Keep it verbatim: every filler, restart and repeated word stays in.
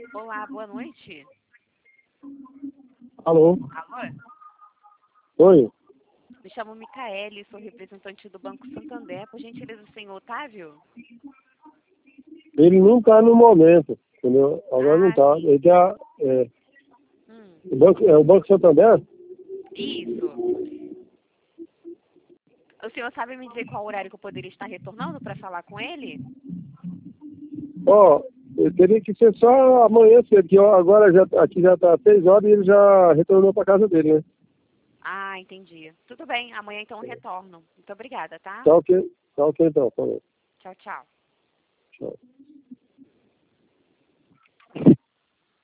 Olá, boa noite. Alô? Alô? Oi? Me chamo Micaele, sou representante do Banco Santander. Por gentileza, o senhor Otávio? Ele não está no momento, entendeu? Agora não Ah, está. sim. Ele tá, é, Hum, o banco, é o Banco Santander? isso. O senhor sabe me dizer qual horário que eu poderia estar retornando para falar com ele? Ó, eu teria que ser só amanhã cedo, que ó, agora já, aqui já está seis horas e ele já retornou para casa dele, né? Ah, entendi. Tudo bem, amanhã então eu retorno. Muito obrigada, tá? Tá ok, tá ok então, falou. Tchau, tchau. Tchau.